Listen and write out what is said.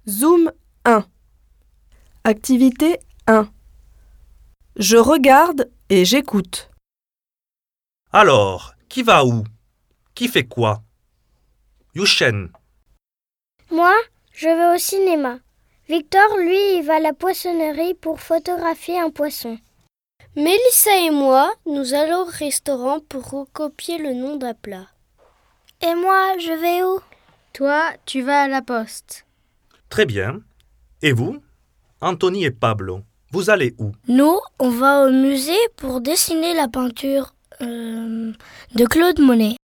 Zoom 1. Activité 1. Je regarde et j'écoute. Alors, qui va où? Qui fait quoi? Yushen. Moi, je vais au cinéma. Victor, lui, il va à la poissonnerie pour photographier un poisson. Mélissa et moi, nous allons au restaurant pour recopier le nom d'un plat. Et moi, je vais où? Toi, tu vas à la poste. Très bien. Et vous? Anthony et Pablo, vous allez où? Nous, on va au musée pour dessiner la peinture de Claude Monet.